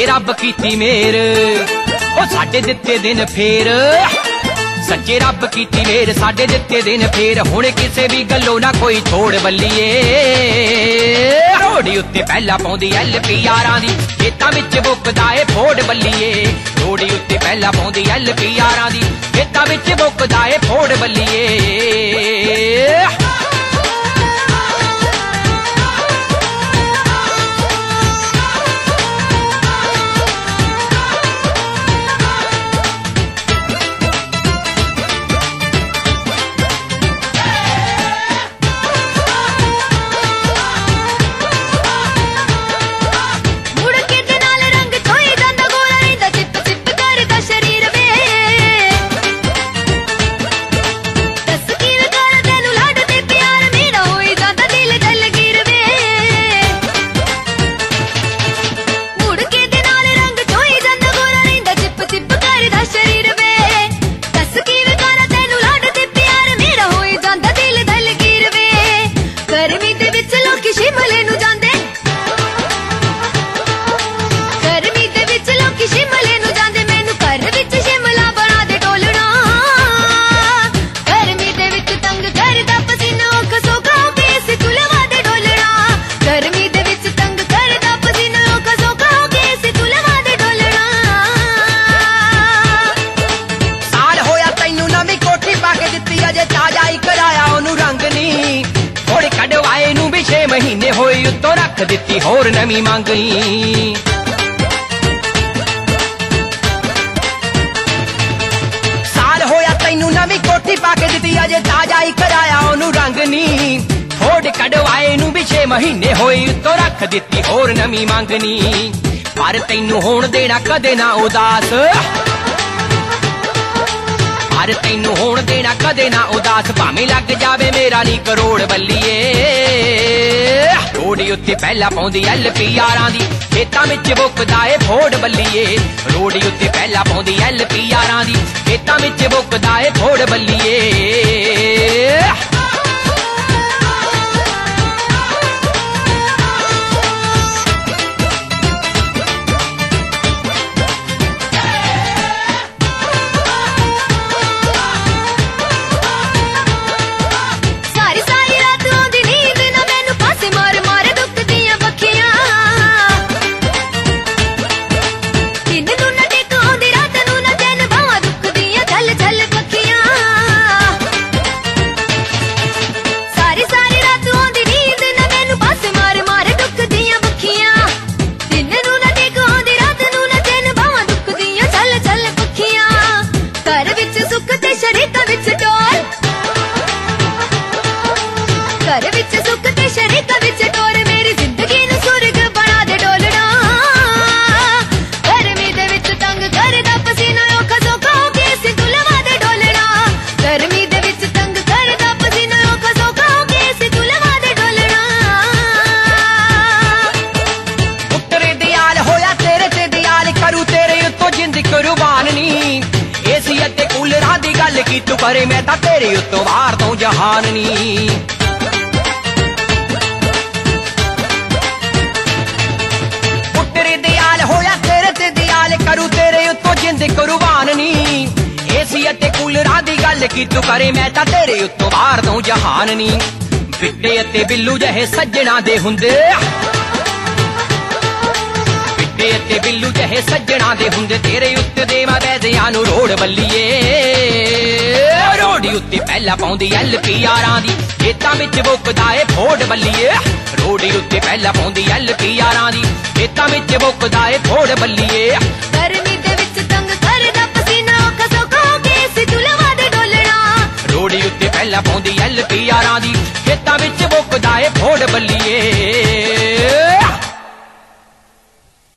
सच्चे रब कीती मेर ओ साडे दित्ते दिन फेर सच्चे रब कीती मेर साडे दित्ते दिन फेर हुण किसे भी गल्लों ना कोई छोड़ बल्लीए रोड़ी उत्ते पहला पाउंदी LP यारां दी खेतां विच बुकदा ए फोड़ बल्लीए रोड़ी उत्ते पहला पाउंदी LP यारां दी खेतां विच बुकदा ए फोड़ बल्लीए महीने होई उत्तों रख दिती होर नवी मंगई साल होया तैनू नवी कोठी पाके दिती अजे ताजा ही कराया ओनू रंग नी फोड़ कढवाए नू भी 6 महीने होई उत्तों रख दिती होर नवी मंगनी पर तैनू होण देना कदे ना उदास पर तैनू होण देना कदे ना उदास भावें लग जावे मेरा नी करोड़ बल्लीए रोड़ी उत्ते पहला पाउंदी LP यारां दी खेतां विच बुकदा ए फोड़ बल्लीए रोड़ी उत्ते पहला पाउंदी LP यारां दी खेतां विच बुकदा ए फोड़ बल्लीए की तू करे मैं तां तेरे उत्तों वार दूं जहान नी पुत्तरे दयाल होया तेरे ते दयाल करू तेरे उत्तों जिंद कुर्बान नी एसी अते कूलरां दी गल की तू करे मैं तां तेरे उत्तों वार दूं जहान नी बिट्टे अते बिल्लू जहे सज्जणा दे हुंदे बिट्टे अते बिल्लू जहे सज्जणा दे हुंदे तेरे उत्ते देवां वैदियां नूं रोड़ बल्लीए रोड़ी उत्ते पहला पाउंदी LP यारां दी खेतां विच बुकदा ए फोड़ बल्लीए रोड़ी उत्ते पहला पाउंदी LP यारां दी खेतां विच बुकदा ए फोड़ बल्लीए गर्मी दे विच तंग करदा पसीना औखा सौखा हो के सी तुलवा दे डोलना रोड़ी उत्ते पहला पाउंदी LP यारां दी खेतां विच बुकदा ए फोड़ बल्लीए